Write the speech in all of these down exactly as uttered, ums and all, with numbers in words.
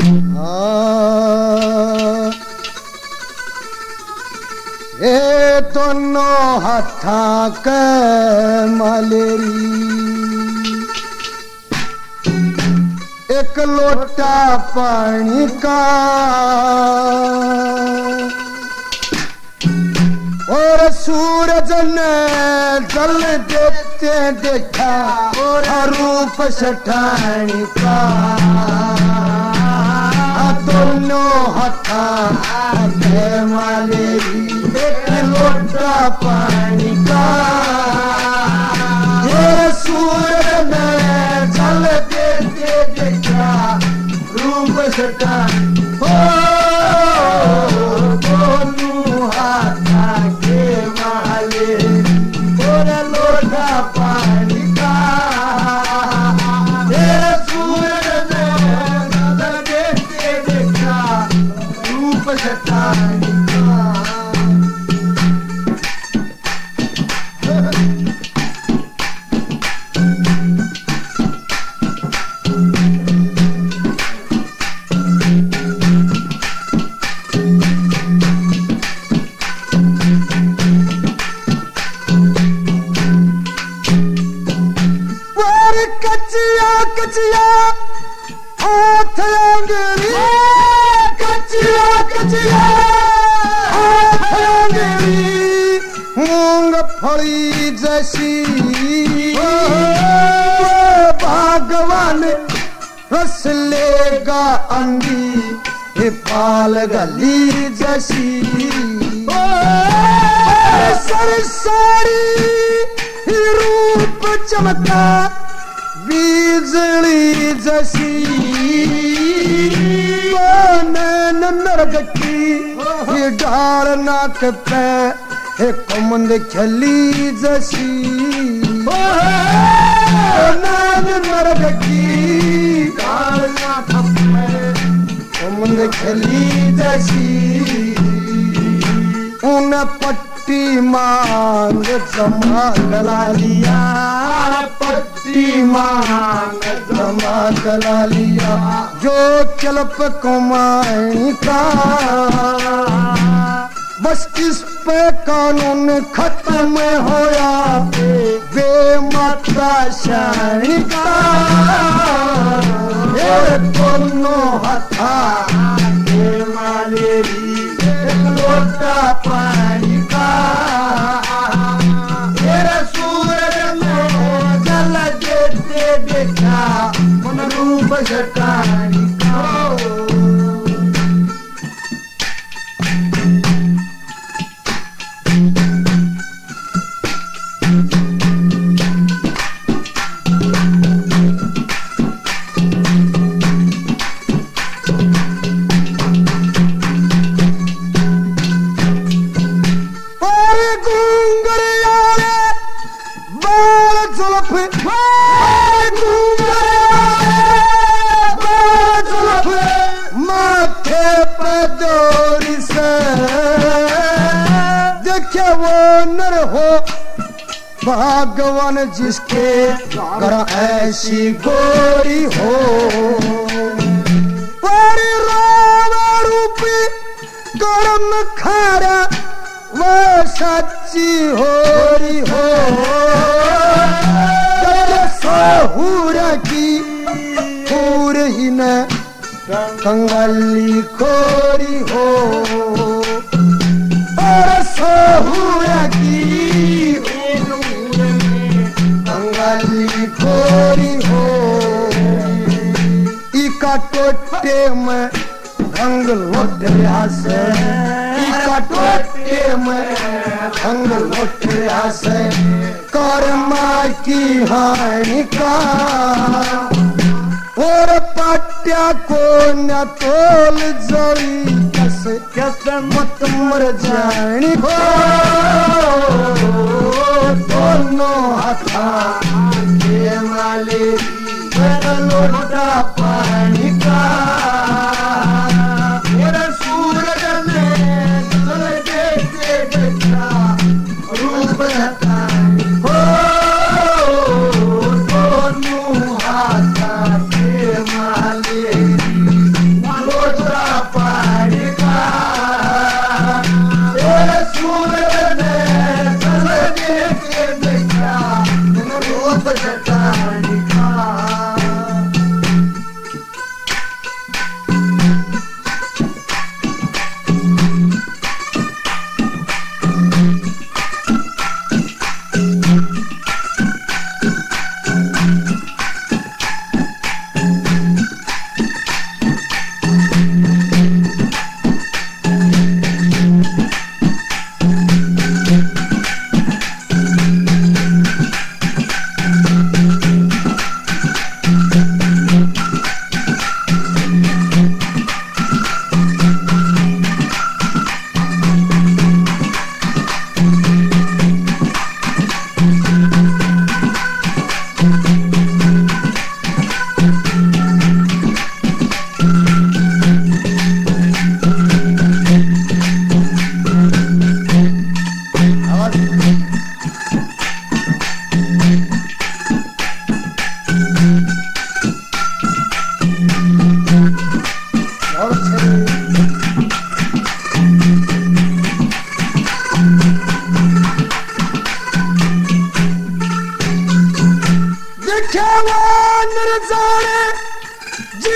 हाँ ये दोनों हथा के मलेरी एक लोटा पानी का और सूरज ने जल देते देखा और रूप सठानी का दोनों हथा के मलेरी एक लोटा पानी का और सूरज ने जल देते देखा रूप सठानी हो दोनों हाथा के मलेरी और लोटा पानी का सूरज ने जल देते देखा रूप सठानी कचिया कचिया हाथ अंगेरी कचिया कचिया हाथ अंगेरी मूंगफली जैसी भगवान रस लेगा अंगी हे पाल गली जैसी सरसारी रूप चमका बिजली जैसी नैन नरक की डाल नाक पे कुमंद खली जैसी नैन नरक की डाल नाक पे कुमंद खली जैसी उन पट्टी मांग जमा गला लिया पट्टी मांग जमा गला लिया जो कल्प कुमारी का बस इस पे कानून खत्म होया बेमाता शानी का दोनों हथा के मलेरी एक लोटा पानी का सूरज ने जल देते देखा मन रूप सठानी का माथे पर डोरी से देखे वो नर हो भगवान जिसके घर ऐसी गोरी हो बड़ी रावण रूपी कर्म खारा वो सच्ची हो रही हो सहूर की पूर ही न कंगली खोरी हो और सहूर की कंगली खोरी हो इका टोटे में रंग लोटया से इका टोटे में रंग लोटया से कर्मा की हानि का और पाट्या को न तोल जड़ी कैसे कैसे मत मर जानी हो दोनों हथा के मलेरी लोटा पानी का सूरज ने जल देते देखा रूप सठानी हो दोनों हाथा के मलेरी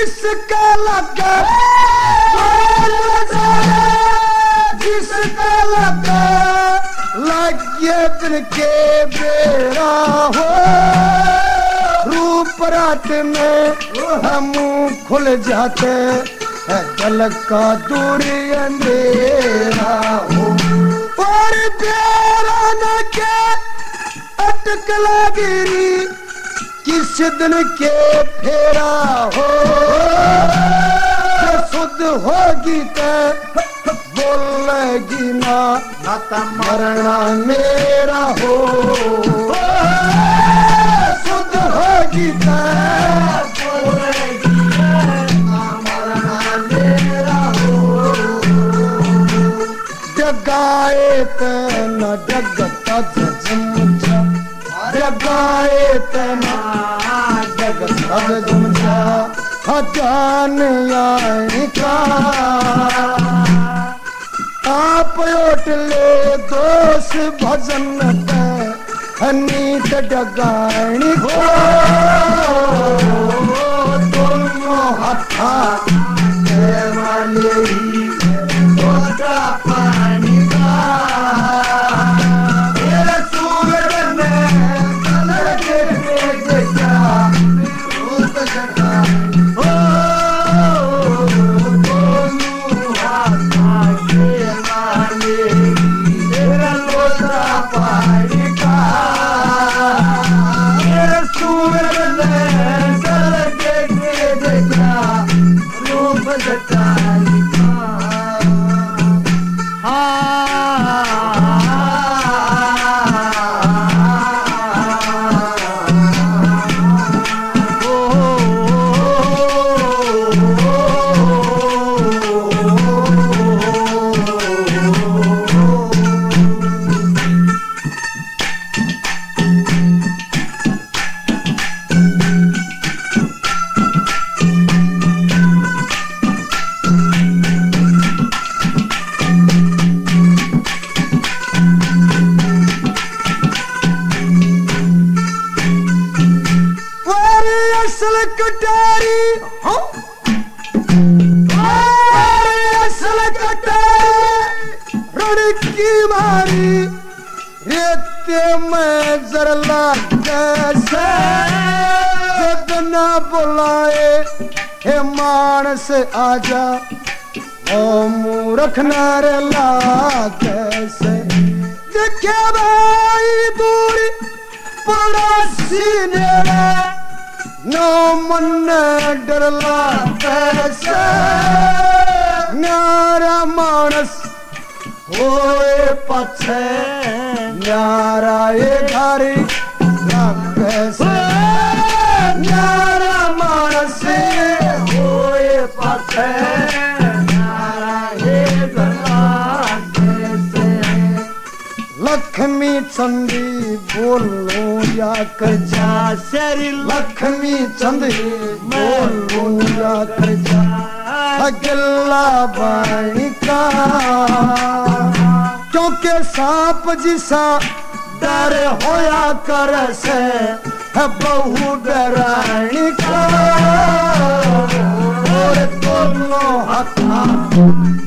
जिसका लगा जिसका लगा लगे दिन के बेरा हो रूप रात में हम खुल जाते जल का दूरी अंधेरा हो और तेरा न के अटकला गिरी किस दिन के फेरा हो शुद्ध होगी ते बोलेगी ना मरना मेरा हो शुद्ध होगी ते बोलेगी ना मरना मेरा हो जगाए ते न जगता जमचा जगाए ते न जगता जमचा जान आए का आप ओट ले दोष भजन पे नीत डगाणी हो दोनों हथा वाले ही छोटा पानी का मेरे सूरज में कलर के जगा रूप जगा आजा ओ मूर्ख नार लागे से देखे भाई दूरी पड़ोसी नेड़े नो मन डर लागे से न्यारा मानस होए पछे न्यारा ये घरी लागे से न्यारा मानस लक्ष्मी चंदी बोलो या कर जा शेरी लक्ष्मी चंदी बोलो या कर जा अगला बाई का क्योंकि सांप जिसा डर होया कर से है बहु डरानी का और दोनों हथा